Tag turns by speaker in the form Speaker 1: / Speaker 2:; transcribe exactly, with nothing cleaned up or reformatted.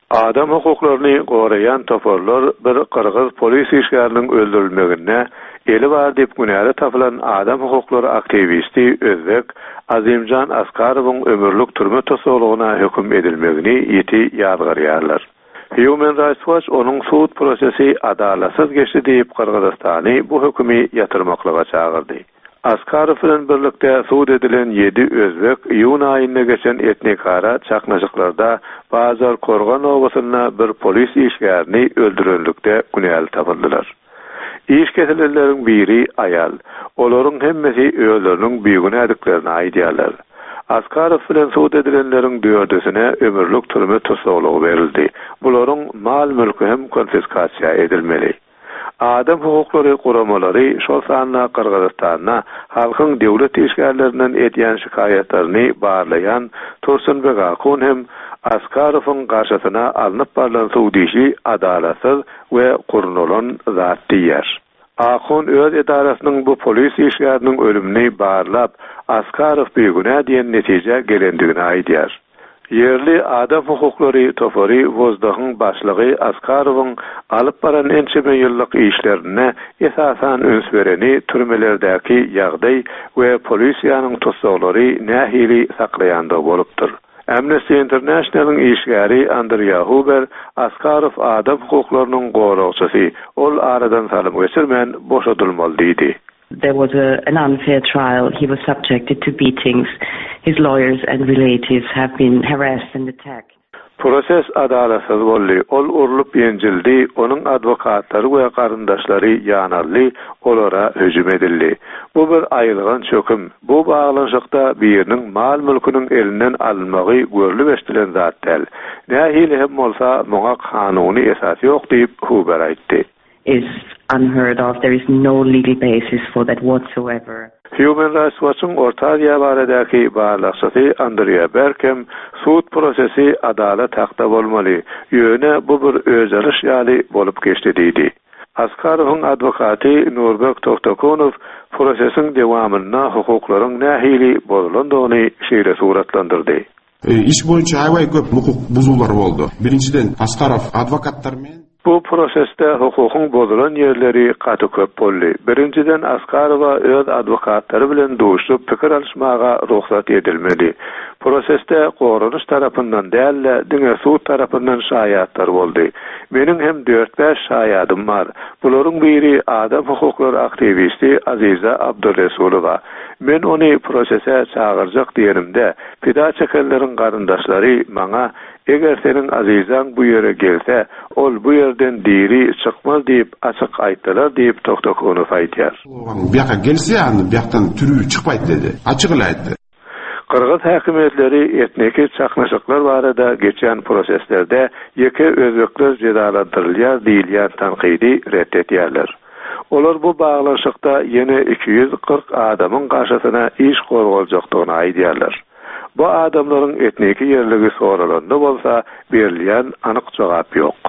Speaker 1: Adam hukuklaryny gorayan toporlar bir Qırgız polis işgäriniň öldürilmegine eli bar diýip günäre tapylan adam hukuklary aktivisti Özbek Azimjan Askarowyň ömürlük türme tosoğluğuna hüküm edilmegini ýeti ýadgarýarlar. Human Rights Watch onuň suud prosesi adalatsız geçdi diýip Qırgızstany bu hükümi ýatyrmaklyga çağırdy. Askarov bilen birlikde suud edilen yedi Özbek ýuny aýyna geçen etnikara çaknaşyklarda Bazar Korgan owasyna bir polis işgärini öldürenlikde günäli tapyldylar. İş kesileleriň biri ayal. Olaryň hemmesi öýleriniň büýügine ediklerini aýdýarlar. Askarov bilen suud edilenleriň dördüsine ömürlük türme tosoğluğu berildi. Bularyň mal mülki hem konfiskasiýa edilmeli. Adam hukuklary guramalary şol sanna Qırgızstana halkyň döwlet işgärlerinden edýän şikaýetlerini barlayan Tursunbek Akun hem Askarowyň garşysyna alınıp barlan suud işi adalatsız we gurnulan zat diýer. Akun öz edarasynyň bu polis işgäriniň ölümini barlap Askarov büýügine diýen netije gelendigini aýdýar. Yerli adam hukuklary topary Wozdagyň başlygy Askarowyň alyp baran ençe ýyllyk işlerine esasan öns bereni türmelerdäki ýagdaý we polisiýanyň tosoglary nähili saklaýanda bolupdyr. Amnesty International'ın işgäri Andrea Huber Askarov adam hukuklarynyň goragçysy, ol aradan salym geçirmän boşadylmaly diýdi.
Speaker 2: There was a, an unfair trial. He was subjected to beatings. His lawyers and relatives have been harassed and attacked.
Speaker 1: Proses adalatsız boldy. Ol urulup ýenjildi. Onuň adwokatlary we garyndaşlary ýanarly, olara hüjüm edildi. Bu bir aýylgan çöküm. Bu baglanşykda biriniň mal mülküniň elinden alınmagy görülip estilen zat däl. Nähili hem bolsa muňa kanuny esas ýok diýip Huber aýtdy.
Speaker 2: Is unheard of. There is no legal basis for that whatsoever.
Speaker 1: Human Rights Watch'un Orta Aziýa baradaki barlykçysy Andrea Berkem suud prosesi adalet hakda bolmaly. Ýöne bu bir özeliş ýaly bolup geçdi diýdi. Askarowyň adwokaty Nurbek Toktokonow prosesin dewamyna hukuklaryň nähili bozulandygyny şeýle suratlandyrdy.
Speaker 3: E, iş boýunça aýbay köp hukuk buzulary boldy. Birinciden Askarov adwokatlar men
Speaker 1: Bu proseste hukukyň bozulan ýerleri gaty köp boldy. Birinciden Askarowa öz adwokatlary bilen duşup pikir alşmaga ruhsat edilmeli. Proseste goranyş tarapyndan däl, diňe suud tarapyndan şaýatlar boldy. Meniň hem dört beş şaýadym bar. Bularyň biri adam hukuklary aktivisti Aziza Abdurresulowa. Men ony prosese çağırjak diýerimde, pida çekenleriň garyndaşlary maňa eger senin Azizan bu ýere gelse, ol bu ýerden diri çykmaz diýip açyk aýtdylar diýip Toktokonow aýtýar.
Speaker 3: Bu ýaka gelse, ýa-ni bu ýakdan türü çykpaýdy dedi. Açygyla aýtdy.
Speaker 1: Qırgız häkimetleri etniki çaknaşyklar barada geçen proseslerde ýeke özbekler cezalandyrylýar diýilýän tanqidi reddetýärler. Olar bu baglanşykda ýene iki yüz kırk adamyň garşysyna iş gorgaljakdygyny aýdýarlar. Bu adamlaryň etniki ýerligi soralanda bolsa berilýän anyk jogap ýok.